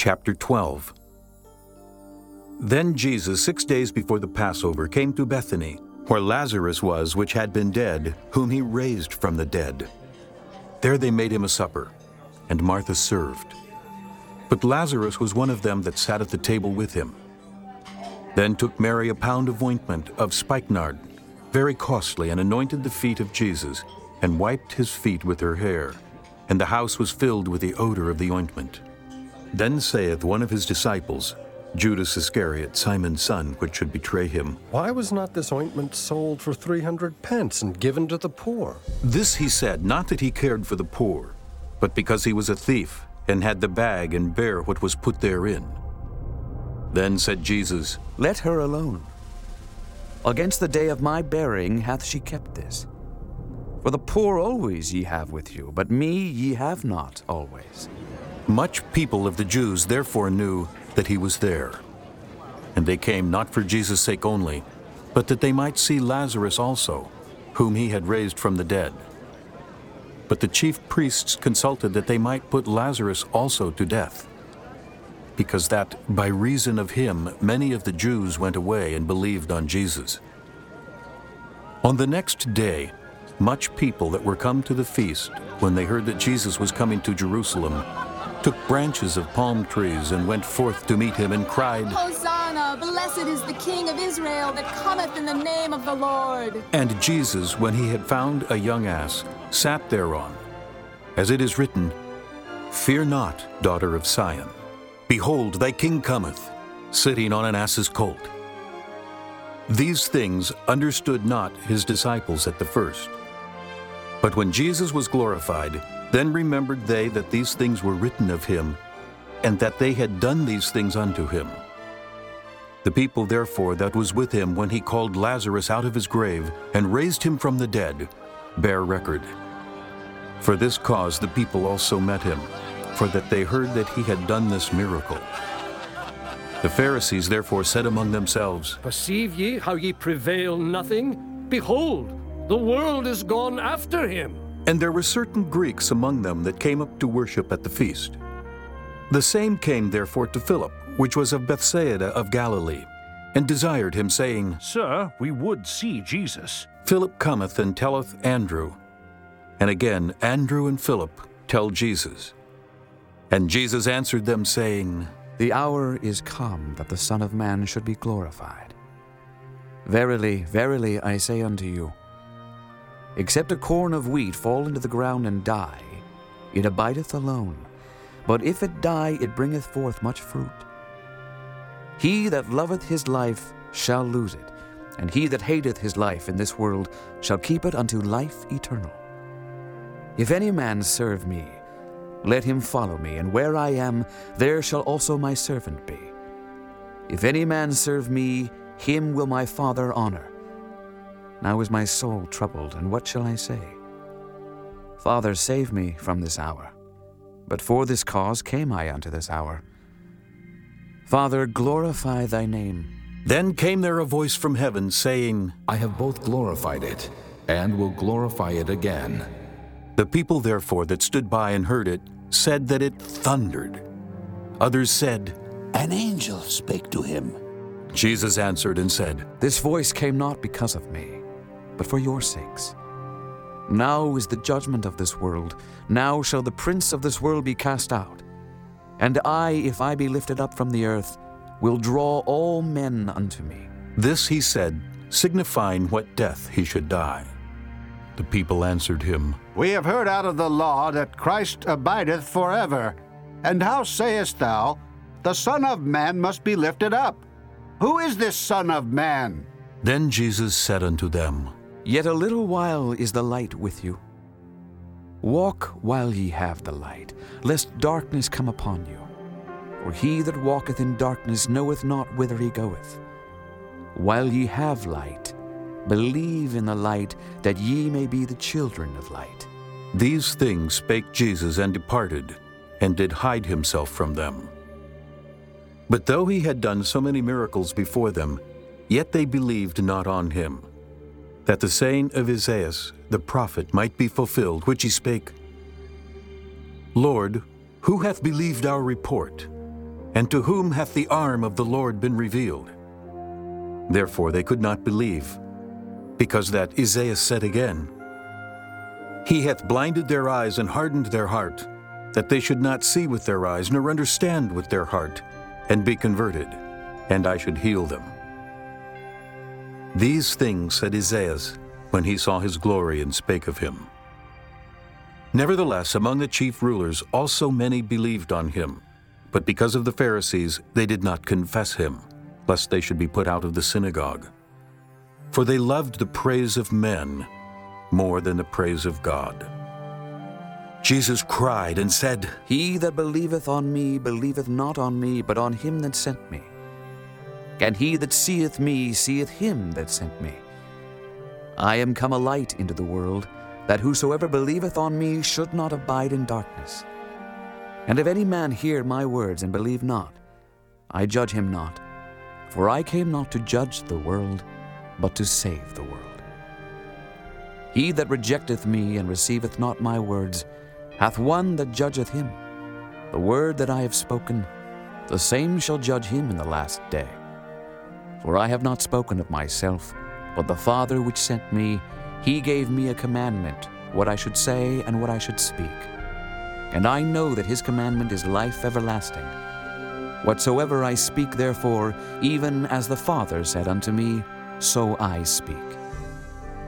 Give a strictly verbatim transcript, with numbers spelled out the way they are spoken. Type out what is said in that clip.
Chapter twelve. Then Jesus, six days before the Passover, came to Bethany, where Lazarus was, which had been dead, whom he raised from the dead. There they made him a supper, and Martha served. But Lazarus was one of them that sat at the table with him. Then took Mary a pound of ointment of spikenard, very costly, and anointed the feet of Jesus, and wiped his feet with her hair. And the house was filled with the odor of the ointment. Then saith one of his disciples, Judas Iscariot, Simon's son, which should betray him, Why was not this ointment sold for three hundred pence and given to the poor? This he said, not that he cared for the poor, but because he was a thief, and had the bag, and bare what was put therein. Then said Jesus, Let her alone. Against the day of my burying hath she kept this. For the poor always ye have with you, but me ye have not always. Much people of the Jews therefore knew that he was there. And they came not for Jesus' sake only, but that they might see Lazarus also, whom he had raised from the dead. But the chief priests consulted that they might put Lazarus also to death, because that by reason of him many of the Jews went away and believed on Jesus. On the next day, much people that were come to the feast, when they heard that Jesus was coming to Jerusalem, took branches of palm trees and went forth to meet him and cried, Hosanna, blessed is the King of Israel that cometh in the name of the Lord. And Jesus, when he had found a young ass, sat thereon, as it is written, Fear not, daughter of Sion. Behold, thy king cometh, sitting on an ass's colt. These things understood not his disciples at the first. But when Jesus was glorified, then remembered they that these things were written of him, and that they had done these things unto him. The people therefore that was with him when he called Lazarus out of his grave, and raised him from the dead, bear record. For this cause the people also met him, for that they heard that he had done this miracle. The Pharisees therefore said among themselves, Perceive ye how ye prevail nothing? Behold, the world is gone after him. And there were certain Greeks among them that came up to worship at the feast. The same came therefore to Philip, which was of Bethsaida of Galilee, and desired him, saying, Sir, we would see Jesus. Philip cometh and telleth Andrew. And again Andrew and Philip tell Jesus. And Jesus answered them, saying, The hour is come that the Son of Man should be glorified. Verily, verily, I say unto you, except a corn of wheat fall into the ground and die, it abideth alone. But if it die, it bringeth forth much fruit. He that loveth his life shall lose it, and he that hateth his life in this world shall keep it unto life eternal. If any man serve me, let him follow me, and where I am, there shall also my servant be. If any man serve me, him will my Father honor. Now is my soul troubled, and what shall I say? Father, save me from this hour. But for this cause came I unto this hour. Father, glorify thy name. Then came there a voice from heaven, saying, I have both glorified it, and will glorify it again. The people therefore that stood by and heard it said that it thundered. Others said, An angel spake to him. Jesus answered and said, This voice came not because of me, but for your sakes. Now is the judgment of this world. Now shall the prince of this world be cast out. And I, if I be lifted up from the earth, will draw all men unto me. This he said, signifying what death he should die. The people answered him, We have heard out of the law that Christ abideth forever. And how sayest thou, the Son of Man must be lifted up? Who is this Son of Man? Then Jesus said unto them, Yet a little while is the light with you. Walk while ye have the light, lest darkness come upon you. For he that walketh in darkness knoweth not whither he goeth. While ye have light, believe in the light, that ye may be the children of light. These things spake Jesus, and departed, and did hide himself from them. But though he had done so many miracles before them, yet they believed not on him, that the saying of Isaiah the prophet might be fulfilled, which he spake, Lord, who hath believed our report? And to whom hath the arm of the Lord been revealed? Therefore they could not believe, because that Isaiah said again, He hath blinded their eyes and hardened their heart, that they should not see with their eyes, nor understand with their heart, and be converted, and I should heal them. These things said Isaiah when he saw his glory and spake of him. Nevertheless, among the chief rulers also many believed on him, but because of the Pharisees they did not confess him, lest they should be put out of the synagogue. For they loved the praise of men more than the praise of God. Jesus cried and said, He that believeth on me believeth not on me, but on him that sent me. And he that seeth me seeth him that sent me. I am come a light into the world, that whosoever believeth on me should not abide in darkness. And if any man hear my words and believe not, I judge him not. For I came not to judge the world, but to save the world. He that rejecteth me and receiveth not my words hath one that judgeth him. The word that I have spoken, the same shall judge him in the last day. For I have not spoken of myself, but the Father which sent me, he gave me a commandment, what I should say and what I should speak. And I know that his commandment is life everlasting. Whatsoever I speak therefore, even as the Father said unto me, so I speak.